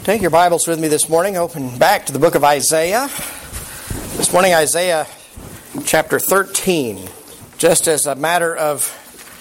Take your Bibles with me this morning. Open back to the book of Isaiah. This morning, Isaiah chapter 13. Just as a matter of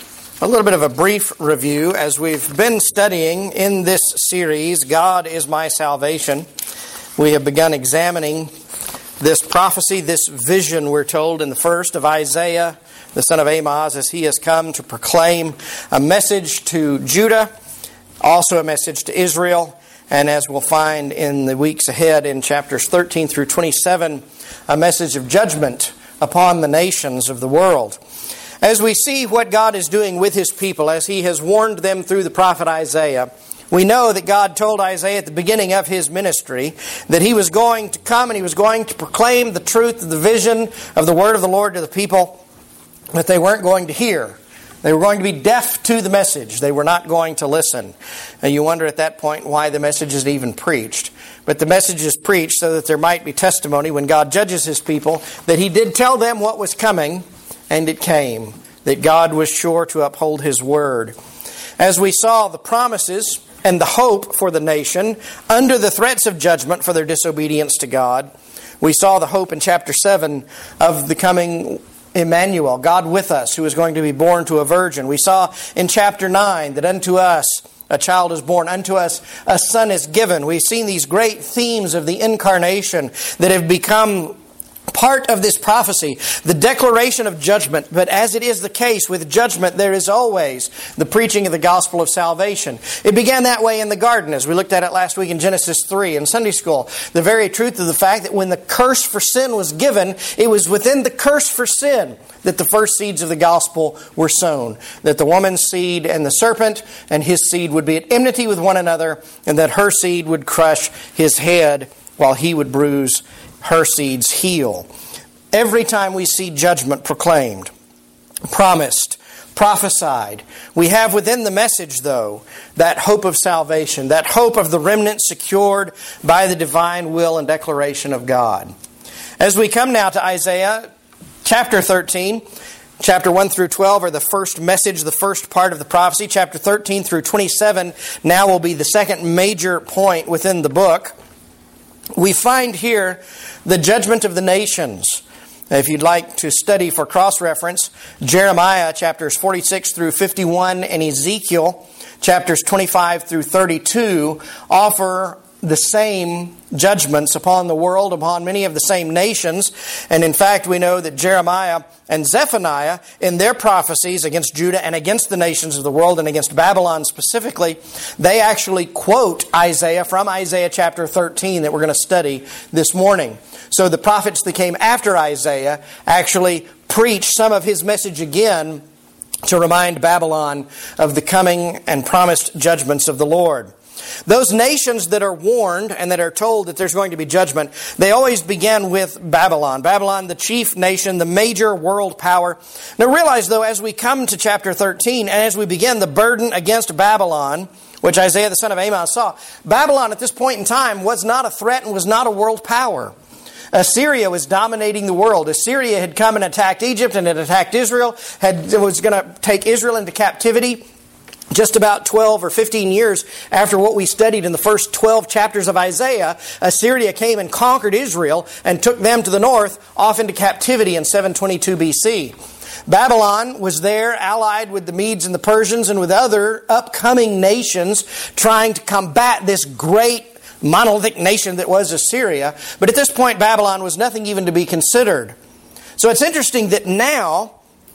a little bit of a brief review, as we've been studying in this series, God is My Salvation, we have begun examining this prophecy, this vision, we're told, in the first of Isaiah, the son of Amoz, as he has come to proclaim a message to Judah, also a message to Israel, and as we'll find in the weeks ahead in chapters 13 through 27, a message of judgment upon the nations of the world. As we see what God is doing with His people, as He has warned them through the prophet Isaiah, we know that God told Isaiah at the beginning of his ministry that he was going to come and he was going to proclaim the truth of the vision of the word of the Lord to the people, that they weren't going to hear. They were going to be deaf to the message. They were not going to listen. And you wonder at that point why the message is even preached. But the message is preached so that there might be testimony when God judges His people that He did tell them what was coming, and it came. That God was sure to uphold His word. As we saw the promises and the hope for the nation under the threats of judgment for their disobedience to God, we saw the hope in chapter 7 of the coming Emmanuel, God with us, who is going to be born to a virgin. We saw in chapter 9 that unto us a child is born, unto us a son is given. We've seen these great themes of the incarnation that have become part of this prophecy, the declaration of judgment. But as it is the case with judgment, there is always the preaching of the gospel of salvation. It began that way in the garden, as we looked at it last week in Genesis 3 in Sunday school. The very truth of the fact that when the curse for sin was given, it was within the curse for sin that the first seeds of the gospel were sown. That the woman's seed and the serpent and his seed would be at enmity with one another, and that her seed would crush his head while he would bruise her seed's heel. Every time we see judgment proclaimed, promised, prophesied, we have within the message, though, that hope of salvation, that hope of the remnant secured by the divine will and declaration of God. As we come now to Isaiah chapter 13, chapter 1 through 12 are the first message, the first part of the prophecy. Chapter 13 through 27 now will be the second major point within the book. We find here the judgment of the nations. If you'd like to study for cross-reference, Jeremiah chapters 46 through 51 and Ezekiel chapters 25 through 32 offer the same judgments upon the world, upon many of the same nations. And in fact, we know that Jeremiah and Zephaniah, in their prophecies against Judah and against the nations of the world and against Babylon specifically, they actually quote Isaiah from Isaiah chapter 13 that we're going to study this morning. So the prophets that came after Isaiah actually preach some of his message again to remind Babylon of the coming and promised judgments of the Lord. Those nations that are warned and that are told that there's going to be judgment, they always begin with Babylon. Babylon, the chief nation, the major world power. Now realize, though, as we come to chapter 13 and as we begin the burden against Babylon, which Isaiah the son of Amoz saw, Babylon at this point in time was not a threat and was not a world power. Assyria was dominating the world. Assyria had come and attacked Egypt and had attacked Israel, was going to take Israel into captivity. Just about 12 or 15 years after what we studied in the first 12 chapters of Isaiah, Assyria came and conquered Israel and took them to the north off into captivity in 722 BC. Babylon was there, allied with the Medes and the Persians and with other upcoming nations trying to combat this great monolithic nation that was Assyria. But at this point, Babylon was nothing even to be considered. So it's interesting that now,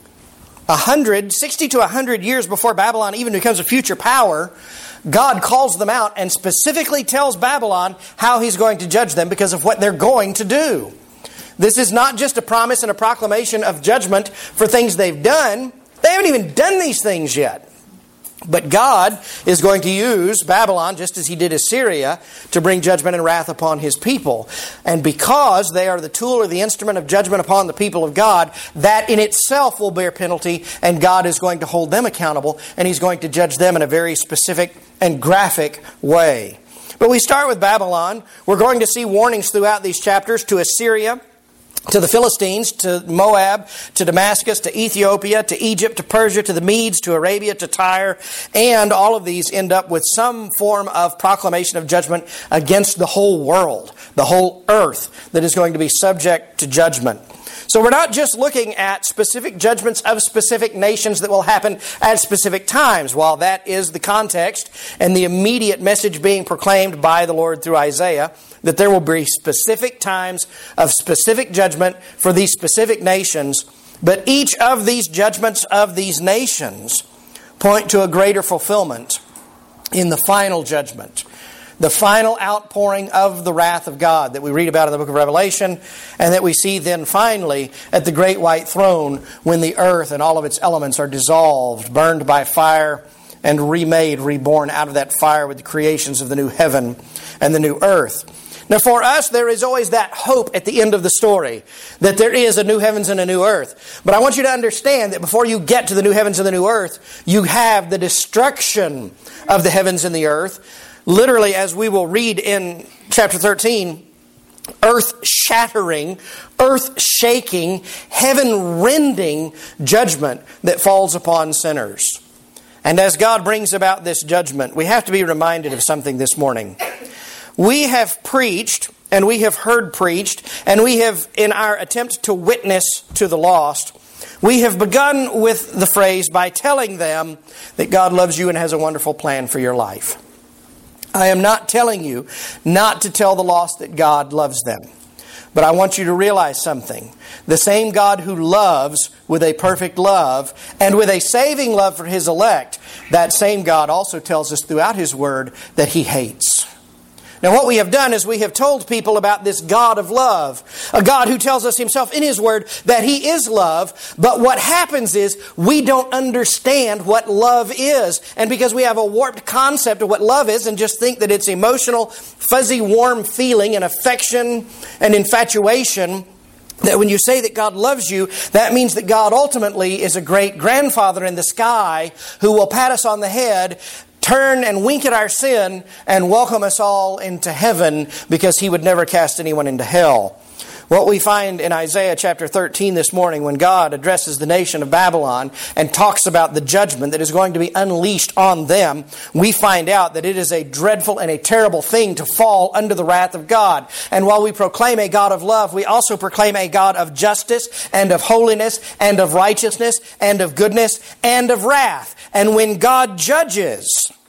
60 to 100 years before Babylon even becomes a future power, God calls them out and specifically tells Babylon how He's going to judge them because of what they're going to do. This is not just a promise and a proclamation of judgment for things they've done. They haven't even done these things yet. But God is going to use Babylon, just as He did Assyria, to bring judgment and wrath upon His people. And because they are the tool or the instrument of judgment upon the people of God, that in itself will bear penalty, and God is going to hold them accountable, and He's going to judge them in a very specific and graphic way. But we start with Babylon. We're going to see warnings throughout these chapters to Assyria, to the Philistines, to Moab, to Damascus, to Ethiopia, to Egypt, to Persia, to the Medes, to Arabia, to Tyre. And all of these end up with some form of proclamation of judgment against the whole world, the whole earth that is going to be subject to judgment. So we're not just looking at specific judgments of specific nations that will happen at specific times. While that is the context and the immediate message being proclaimed by the Lord through Isaiah, that there will be specific times of specific judgment for these specific nations, but each of these judgments of these nations point to a greater fulfillment in the final judgment, the final outpouring of the wrath of God that we read about in the book of Revelation, and that we see then finally at the great white throne when the earth and all of its elements are dissolved, burned by fire, and remade, reborn out of that fire with the creations of the new heaven and the new earth. Now for us, there is always that hope at the end of the story, that there is a new heavens and a new earth. But I want you to understand that before you get to the new heavens and the new earth, you have the destruction of the heavens and the earth. Literally, as we will read in chapter 13, earth-shattering, earth-shaking, heaven-rending judgment that falls upon sinners. And as God brings about this judgment, we have to be reminded of something this morning. We have preached, and we have heard preached, and we have, in our attempt to witness to the lost, we have begun with the phrase by telling them that God loves you and has a wonderful plan for your life. I am not telling you not to tell the lost that God loves them. But I want you to realize something. The same God who loves with a perfect love and with a saving love for His elect, that same God also tells us throughout His Word that He hates. Now what we have done is we have told people about this God of love, a God who tells us Himself in His Word that He is love, but what happens is we don't understand what love is. And because we have a warped concept of what love is and just think that it's emotional, fuzzy, warm feeling and affection and infatuation, that when you say that God loves you, that means that God ultimately is a great grandfather in the sky who will pat us on the head, turn and wink at our sin, and welcome us all into heaven because He would never cast anyone into hell. What we find in Isaiah chapter 13 this morning when God addresses the nation of Babylon and talks about the judgment that is going to be unleashed on them, we find out that it is a dreadful and a terrible thing to fall under the wrath of God. And while we proclaim a God of love, we also proclaim a God of justice and of holiness and of righteousness and of goodness and of wrath. And when God judges,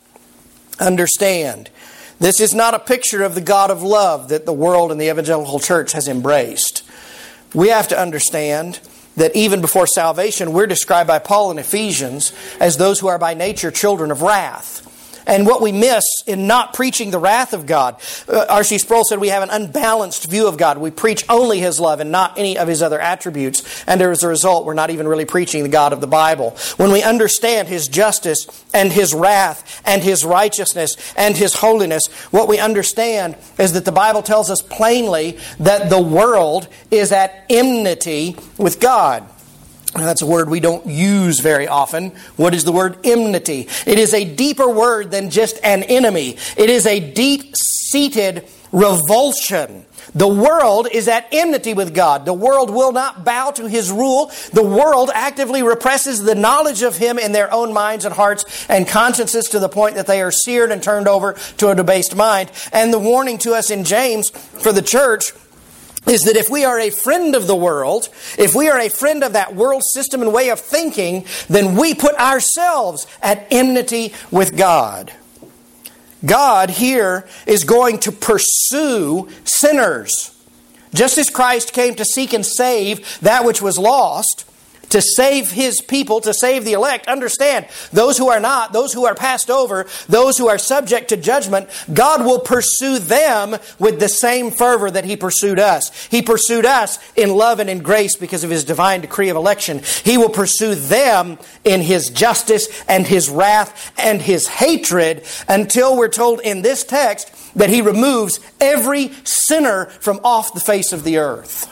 understand, this is not a picture of the God of love that the world and the evangelical church has embraced. We have to understand that even before salvation, we're described by Paul in Ephesians as those who are by nature children of wrath. And what we miss in not preaching the wrath of God, R.C. Sproul said we have an unbalanced view of God. We preach only His love and not any of His other attributes. And as a result, we're not even really preaching the God of the Bible. When we understand His justice and His wrath and His righteousness and His holiness, what we understand is that the Bible tells us plainly that the world is at enmity with God. Now, that's a word we don't use very often. What is the word enmity? It is a deeper word than just an enemy. It is a deep-seated revulsion. The world is at enmity with God. The world will not bow to His rule. The world actively represses the knowledge of Him in their own minds and hearts and consciences to the point that they are seared and turned over to a debased mind. And the warning to us in James for the church is that if we are a friend of the world, if we are a friend of that world system and way of thinking, then we put ourselves at enmity with God. God here is going to pursue sinners. Just as Christ came to seek and save that which was lost, to save His people, to save the elect, understand, those who are not, those who are passed over, those who are subject to judgment, God will pursue them with the same fervor that He pursued us. He pursued us in love and in grace because of His divine decree of election. He will pursue them in His justice and His wrath and His hatred until we're told in this text that He removes every sinner from off the face of the earth.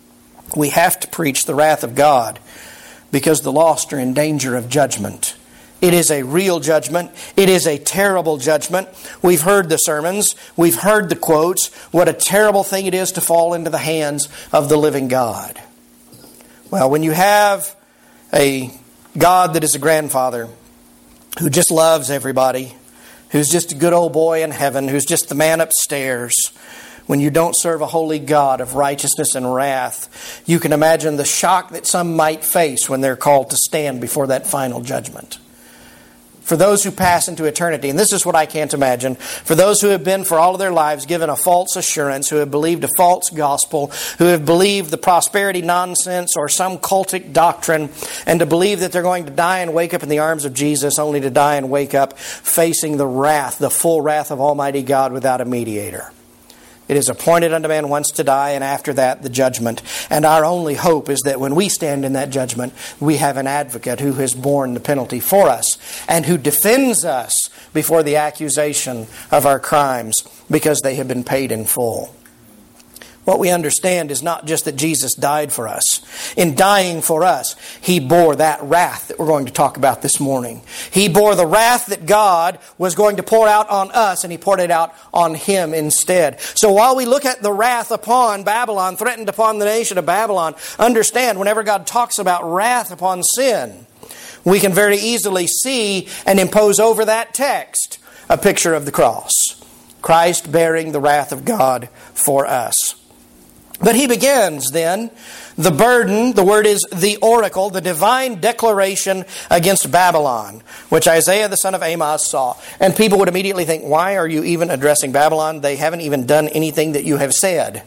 We have to preach the wrath of God because the lost are in danger of judgment. It is a real judgment. It is a terrible judgment. We've heard the sermons. We've heard the quotes. What a terrible thing it is to fall into the hands of the living God. Well, when you have a God that is a grandfather who just loves everybody, who's just a good old boy in heaven, who's just the man upstairs, when you don't serve a holy God of righteousness and wrath, you can imagine the shock that some might face when they're called to stand before that final judgment. For those who pass into eternity, and this is what I can't imagine, for those who have been for all of their lives given a false assurance, who have believed a false gospel, who have believed the prosperity nonsense or some cultic doctrine, and to believe that they're going to die and wake up in the arms of Jesus, only to die and wake up facing the wrath, the full wrath of Almighty God without a mediator. It is appointed unto man once to die, and after that the judgment. And our only hope is that when we stand in that judgment, we have an advocate who has borne the penalty for us and who defends us before the accusation of our crimes because they have been paid in full. What we understand is not just that Jesus died for us. In dying for us, He bore that wrath that we're going to talk about this morning. He bore the wrath that God was going to pour out on us, and He poured it out on Him instead. So while we look at the wrath upon Babylon, threatened upon the nation of Babylon, understand whenever God talks about wrath upon sin, we can very easily see and impose over that text a picture of the cross. Christ bearing the wrath of God for us. But He begins then the burden, the word is the oracle, the divine declaration against Babylon, which Isaiah the son of Amoz saw. And people would immediately think, why are you even addressing Babylon? They haven't even done anything that you have said.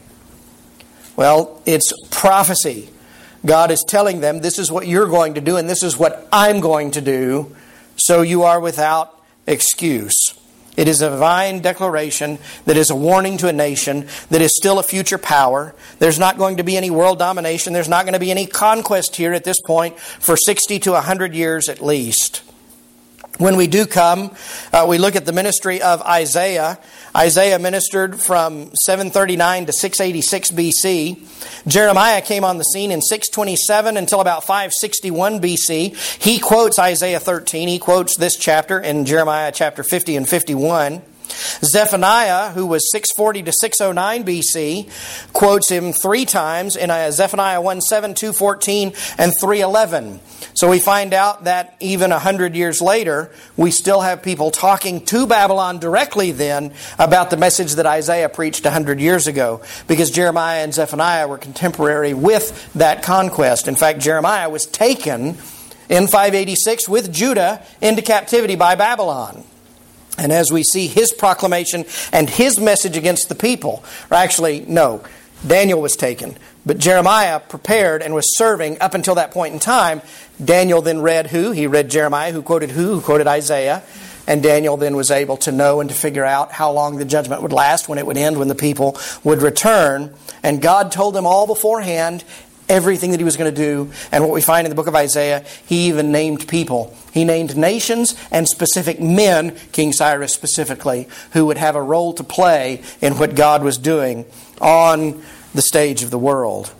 Well, it's prophecy. God is telling them, this is what you're going to do and this is what I'm going to do, so you are without excuse. It is a divine declaration that is a warning to a nation that is still a future power. There's not going to be any world domination. There's not going to be any conquest here at this point for 60 to 100 years at least. When we do come, we look at the ministry of Isaiah. Isaiah ministered from 739 to 686 BC. Jeremiah came on the scene in 627 until about 561 BC. He quotes Isaiah 13. He quotes this chapter in Jeremiah chapter 50 and 51. Zephaniah, who was 640 to 609 BC, quotes him 3 times in Zephaniah 1:7, 2:14, and 3:11. So we find out that even 100 years later, we still have people talking to Babylon directly then about the message that Isaiah preached 100 years ago, because Jeremiah and Zephaniah were contemporary with that conquest. In fact, Jeremiah was taken in 586 with Judah into captivity by Babylon. And as we see his proclamation and his message against the people, or actually, no, Daniel was taken. But Jeremiah prepared and was serving up until that point in time. Daniel then read who? He read Jeremiah, who quoted who? Who quoted Isaiah. And Daniel then was able to know and to figure out how long the judgment would last, when it would end, when the people would return. And God told them all beforehand everything that He was going to do. And what we find in the book of Isaiah, He even named people. He named nations and specific men, King Cyrus specifically, who would have a role to play in what God was doing on the stage of the world.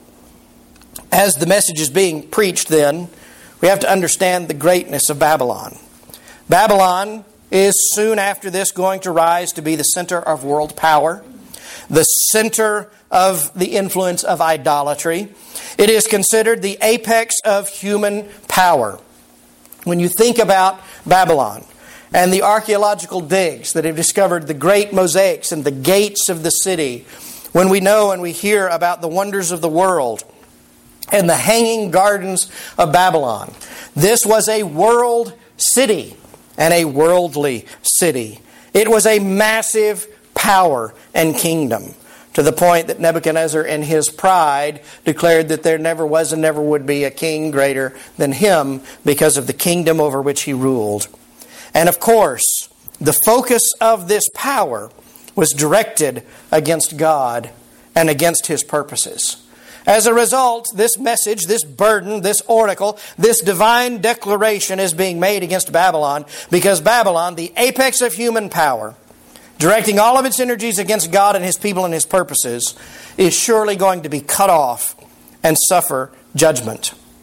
As the message is being preached then, we have to understand the greatness of Babylon. Babylon is soon after this going to rise to be the center of world power, the center of the influence of idolatry. It is considered the apex of human power. When you think about Babylon and the archaeological digs that have discovered the great mosaics and the gates of the city, when we know and we hear about the wonders of the world and the hanging gardens of Babylon, this was a world city and a worldly city. It was a massive power and kingdom, to the point that Nebuchadnezzar in his pride declared that there never was and never would be a king greater than him because of the kingdom over which he ruled. And of course, the focus of this power was directed against God and against His purposes. As a result, this message, this burden, this oracle, this divine declaration is being made against Babylon, because Babylon, the apex of human power, directing all of its energies against God and His people and His purposes, is surely going to be cut off and suffer judgment.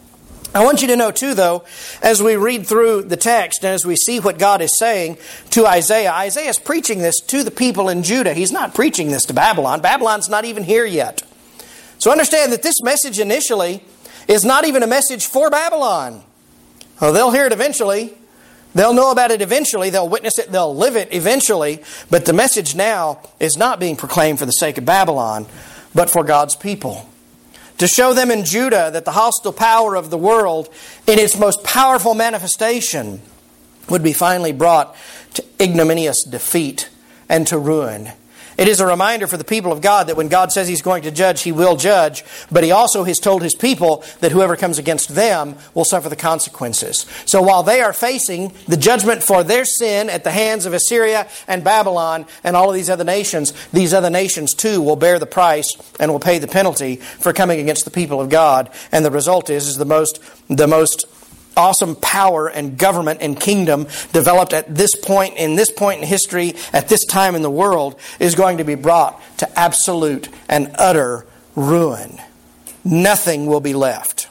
I want you to know too, though, as we read through the text and as we see what God is saying to Isaiah, Isaiah is preaching this to the people in Judah. He's not preaching this to Babylon. Babylon's not even here yet. So understand that this message initially is not even a message for Babylon. Well, they'll hear it eventually. They'll know about it eventually. They'll witness it. They'll live it eventually. But the message now is not being proclaimed for the sake of Babylon, but for God's people. To show them in Judah that the hostile power of the world in its most powerful manifestation would be finally brought to ignominious defeat and to ruin. It is a reminder for the people of God that when God says He's going to judge, He will judge. But He also has told His people that whoever comes against them will suffer the consequences. So while they are facing the judgment for their sin at the hands of Assyria and Babylon and all of these other nations too will bear the price and will pay the penalty for coming against the people of God. And the result is the most awesome power and government and kingdom developed at this point in history, at this time in the world, is going to be brought to absolute and utter ruin. Nothing will be left.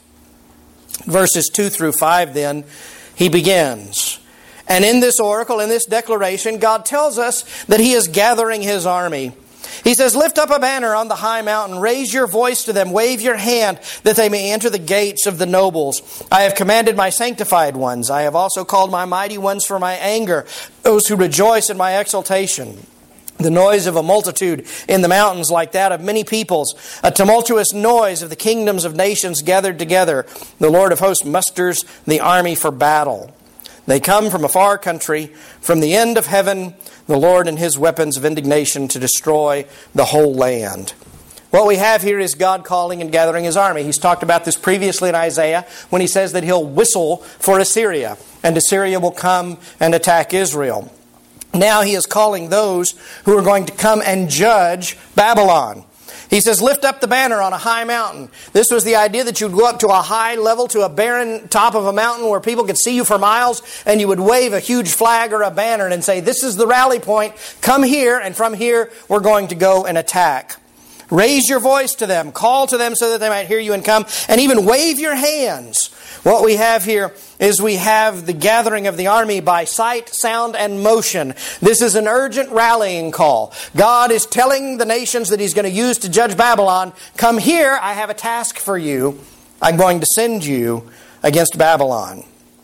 Verses 2 through 5 then, he begins. And in this oracle, in this declaration, God tells us that He is gathering His army. He says, lift up a banner on the high mountain, raise your voice to them, wave your hand, that they may enter the gates of the nobles. I have commanded my sanctified ones. I have also called my mighty ones for my anger, those who rejoice in my exaltation. The noise of a multitude in the mountains like that of many peoples, a tumultuous noise of the kingdoms of nations gathered together. The Lord of hosts musters the army for battle. They come from a far country, from the end of heaven, the Lord and His weapons of indignation to destroy the whole land. What we have here is God calling and gathering His army. He's talked about this previously in Isaiah when He says that He'll whistle for Assyria, and Assyria will come and attack Israel. Now He is calling those who are going to come and judge Babylon. He says, lift up the banner on a high mountain. This was the idea that you'd go up to a high level, to a barren top of a mountain where people could see you for miles, and you would wave a huge flag or a banner and say, this is the rally point. Come here, and from here we're going to go and attack. Raise your voice to them. Call to them so that they might hear you and come. And even wave your hands. What we have here is we have the gathering of the army by sight, sound, and motion. This is an urgent rallying call. God is telling the nations that He's going to use to judge Babylon, come here, I have a task for you. I'm going to send you against Babylon.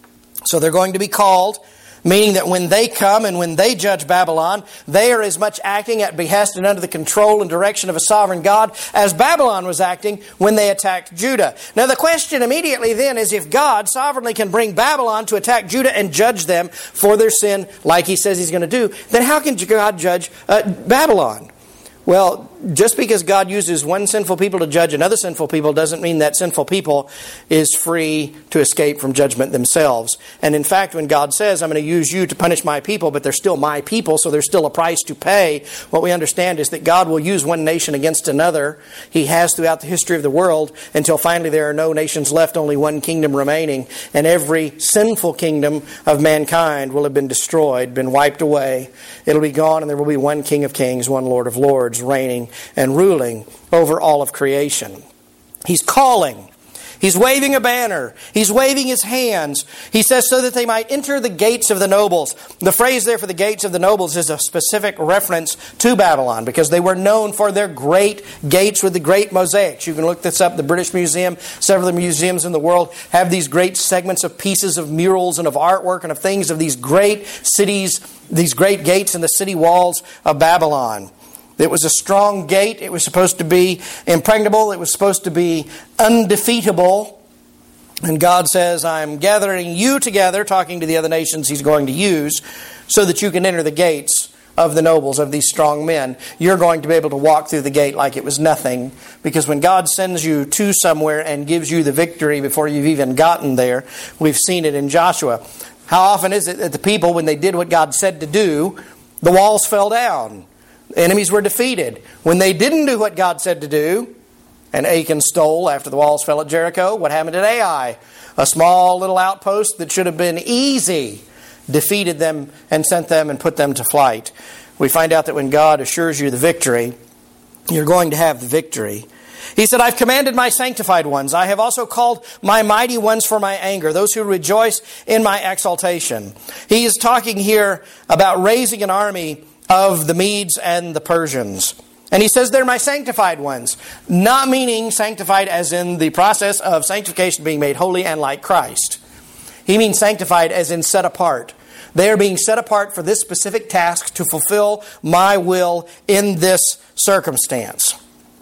So they're going to be called, meaning that when they come and when they judge Babylon, they are as much acting at behest and under the control and direction of a sovereign God as Babylon was acting when they attacked Judah. Now the question immediately then is, if God sovereignly can bring Babylon to attack Judah and judge them for their sin like He says He's going to do, then how can God judge Babylon? Well, just because God uses one sinful people to judge another sinful people doesn't mean that sinful people is free to escape from judgment themselves. And in fact, when God says, I'm going to use you to punish my people, but they're still my people, so there's still a price to pay, what we understand is that God will use one nation against another. He has throughout the history of the world until finally there are no nations left, only one kingdom remaining. And every sinful kingdom of mankind will have been destroyed, been wiped away. It'll be gone, and there will be one King of kings, one Lord of lords, reigning and ruling over all of creation. He's calling. He's waving a banner. He's waving His hands. He says, so that they might enter the gates of the nobles. The phrase there for the gates of the nobles is a specific reference to Babylon, because they were known for their great gates with the great mosaics. You can look this up. The British Museum, several of the museums in the world have these great segments of pieces of murals and of artwork and of things of these great cities, these great gates in the city walls of Babylon. It was a strong gate. It was supposed to be impregnable. It was supposed to be undefeatable. And God says, I'm gathering you together, talking to the other nations He's going to use, so that you can enter the gates of the nobles, of these strong men. You're going to be able to walk through the gate like it was nothing. Because when God sends you to somewhere and gives you the victory before you've even gotten there, we've seen it in Joshua. How often is it that the people, when they did what God said to do, the walls fell down? Enemies were defeated. When they didn't do what God said to do, and Achan stole after the walls fell at Jericho, what happened at Ai? A small little outpost that should have been easy defeated them and sent them and put them to flight. We find out that when God assures you the victory, you're going to have the victory. He said, I've commanded my sanctified ones. I have also called my mighty ones for my anger, those who rejoice in my exaltation. He is talking here about raising an army of the Medes and the Persians. And he says they're my sanctified ones, not meaning sanctified as in the process of sanctification being made holy and like Christ. He means sanctified as in set apart. They are being set apart for this specific task to fulfill my will in this circumstance.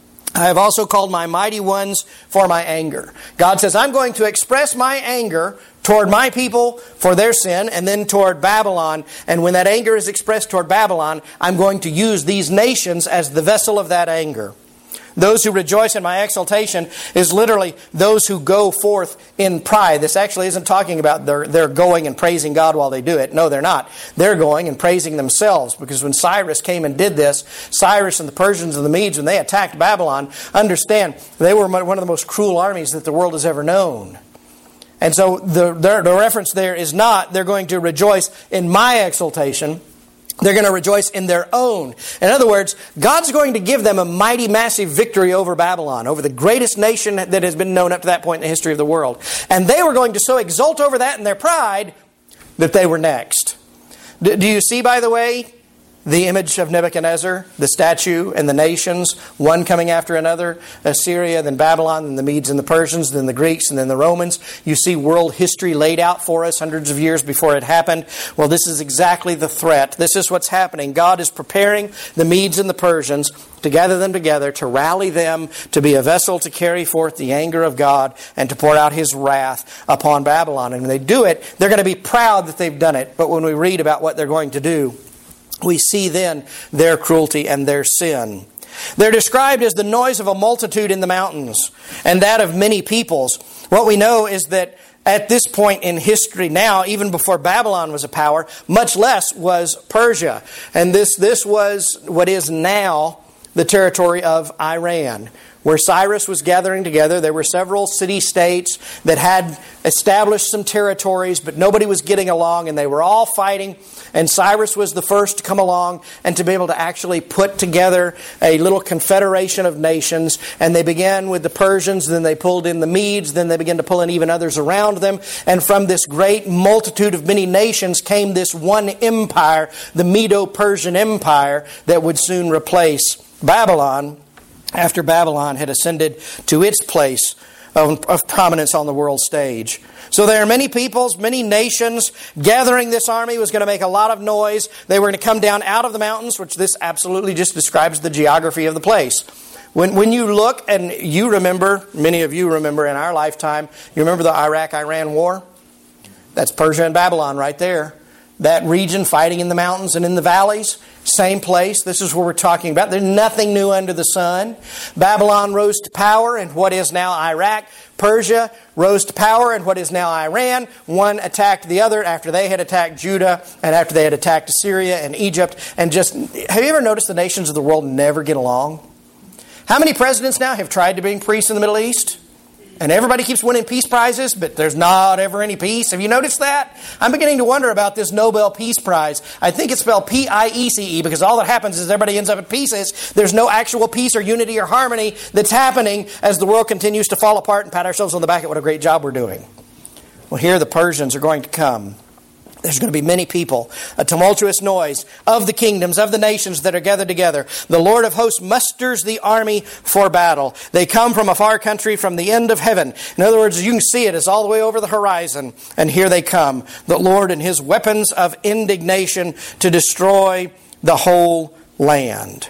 I have also called my mighty ones for my anger. God says, I'm going to express my anger toward my people for their sin and then toward Babylon. And when that anger is expressed toward Babylon, I'm going to use these nations as the vessel of that anger. Those who rejoice in my exaltation is literally those who go forth in pride. This actually isn't talking about they're going and praising God while they do it. No, they're not. They're going and praising themselves, because when Cyrus came and did this, Cyrus and the Persians and the Medes, when they attacked Babylon, understand, they were one of the most cruel armies that the world has ever known. And so the reference there is not they're going to rejoice in my exaltation. They're going to rejoice in their own. In other words, God's going to give them a mighty, massive victory over Babylon, over the greatest nation that has been known up to that point in the history of the world. And they were going to so exult over that in their pride that they were next. Do you see, by the way, the image of Nebuchadnezzar, the statue and the nations, one coming after another, Assyria, then Babylon, then the Medes and the Persians, then the Greeks, and then the Romans. You see world history laid out for us hundreds of years before it happened. Well, this is exactly the threat. This is what's happening. God is preparing the Medes and the Persians to gather them together, to rally them, to be a vessel to carry forth the anger of God and to pour out His wrath upon Babylon. And when they do it, they're going to be proud that they've done it. But when we read about what they're going to do, we see then their cruelty and their sin. They're described as the noise of a multitude in the mountains and that of many peoples. What we know is that at this point in history now, even before Babylon was a power, much less was Persia. And this was what is now the territory of Iran. Where Cyrus was gathering together, there were several city-states that had established some territories, but nobody was getting along, and they were all fighting. And Cyrus was the first to come along and to be able to actually put together a little confederation of nations. And they began with the Persians, then they pulled in the Medes, then they began to pull in even others around them. And from this great multitude of many nations came this one empire, the Medo-Persian Empire, that would soon replace Babylon, after Babylon had ascended to its place of prominence on the world stage. So there are many peoples, many nations. Gathering this army was going to make a lot of noise. They were going to come down out of the mountains, which this absolutely just describes the geography of the place. When you look, and you remember, many of you remember in our lifetime, you remember the Iraq-Iran war? That's Persia and Babylon right there. That region fighting in the mountains and in the valleys, same place. This is what we're talking about. There's nothing new under the sun. Babylon rose to power in what is now Iraq. Persia rose to power in what is now Iran. One attacked the other after they had attacked Judah and after they had attacked Assyria and Egypt. And just, have you ever noticed the nations of the world never get along? How many presidents now have tried to bring peace in the Middle East? And everybody keeps winning peace prizes, but there's not ever any peace. Have you noticed that? I'm beginning to wonder about this Nobel Peace Prize. I think it's spelled P-I-E-C-E, because all that happens is everybody ends up at pieces. There's no actual peace or unity or harmony that's happening as the world continues to fall apart and pat ourselves on the back at what a great job we're doing. Well, here the Persians are going to come. There's going to be many people, a tumultuous noise of the kingdoms, of the nations that are gathered together. The Lord of hosts musters the army for battle. They come from a far country, from the end of heaven. In other words, you can see it. It's all the way over the horizon. And here they come, the Lord and His weapons of indignation to destroy the whole land.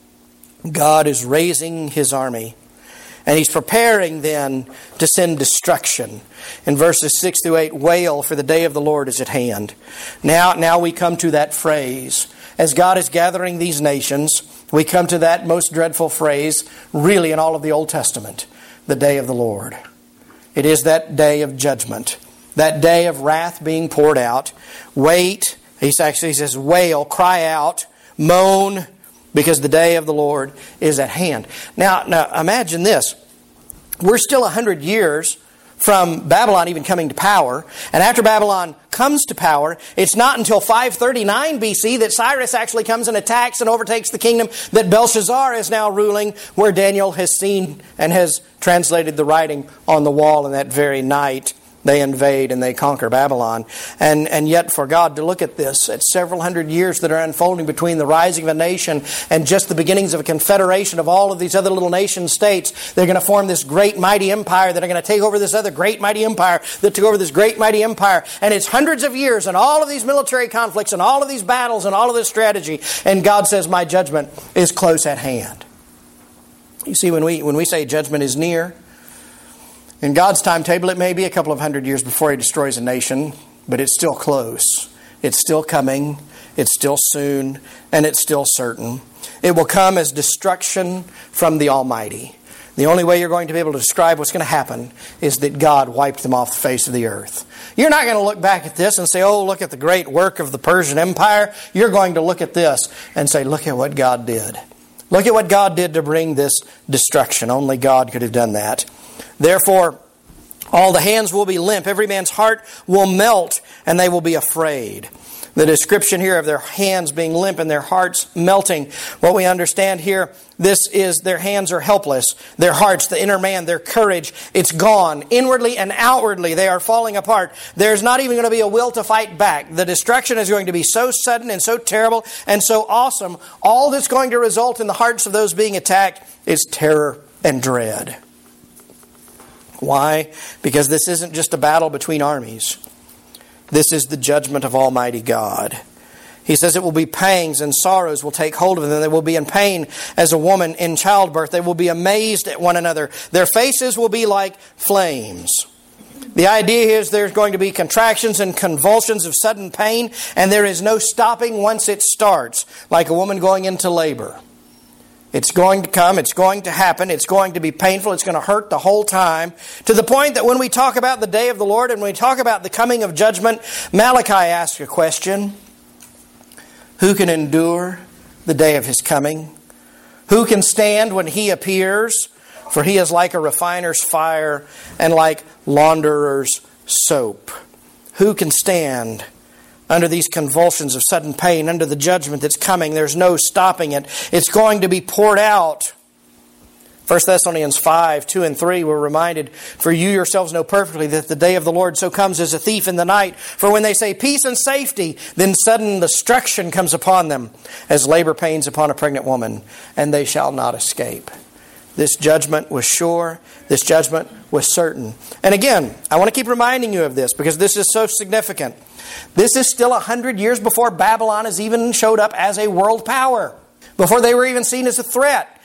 God is raising His army. And He's preparing then to send destruction. In verses 6 through 8, wail, for the day of the Lord is at hand. Now we come to that phrase. As God is gathering these nations, we come to that most dreadful phrase, really in all of the Old Testament, the day of the Lord. It is that day of judgment, that day of wrath being poured out. Wait, he says, wail, cry out, moan, because the day of the Lord is at hand. Now imagine this. We're still 100 years from Babylon even coming to power. And after Babylon comes to power, it's not until 539 BC that Cyrus actually comes and attacks and overtakes the kingdom that Belshazzar is now ruling, where Daniel has seen and has translated the writing on the wall. And that very night they invade and they conquer Babylon. And yet for God to look at this, at several hundred years that are unfolding between the rising of a nation and just the beginnings of a confederation of all of these other little nation states, they're going to form this great mighty empire that are going to take over this other great mighty empire that took over this great mighty empire. And it's hundreds of years and all of these military conflicts and all of these battles and all of this strategy. And God says, my judgment is close at hand. You see, when we say judgment is near, in God's timetable, it may be a couple of hundred years before He destroys a nation, but it's still close. It's still coming. It's still soon. And it's still certain. It will come as destruction from the Almighty. The only way you're going to be able to describe what's going to happen is that God wiped them off the face of the earth. You're not going to look back at this and say, oh, look at the great work of the Persian Empire. You're going to look at this and say, look at what God did. Look at what God did to bring this destruction. Only God could have done that. Therefore, all the hands will be limp. Every man's heart will melt, and they will be afraid. The description here of their hands being limp and their hearts melting, what we understand here, this is their hands are helpless. Their hearts, the inner man, their courage, it's gone. Inwardly and outwardly, they are falling apart. There's not even going to be a will to fight back. The destruction is going to be so sudden and so terrible and so awesome. All that's going to result in the hearts of those being attacked is terror and dread. Why? Because this isn't just a battle between armies. This is the judgment of Almighty God. He says it will be pangs and sorrows will take hold of them. They will be in pain as a woman in childbirth. They will be amazed at one another. Their faces will be like flames. The idea is there's going to be contractions and convulsions of sudden pain, and there is no stopping once it starts, like a woman going into labor. It's going to come, it's going to happen, it's going to be painful, it's going to hurt the whole time, to the point that when we talk about the day of the Lord and when we talk about the coming of judgment, Malachi asks a question: who can endure the day of His coming? Who can stand when He appears? For He is like a refiner's fire and like launderer's soap. Who can stand under these convulsions of sudden pain, under the judgment that's coming? There's no stopping it. It's going to be poured out. 1 Thessalonians 5, 2 and 3, we're reminded, for you yourselves know perfectly that the day of the Lord so comes as a thief in the night. For when they say peace and safety, then sudden destruction comes upon them, as labor pains upon a pregnant woman, and they shall not escape. This judgment was sure. This judgment was certain. And again, I want to keep reminding you of this because this is so significant. This is still 100 years before Babylon has even showed up as a world power. Before they were even seen as a threat.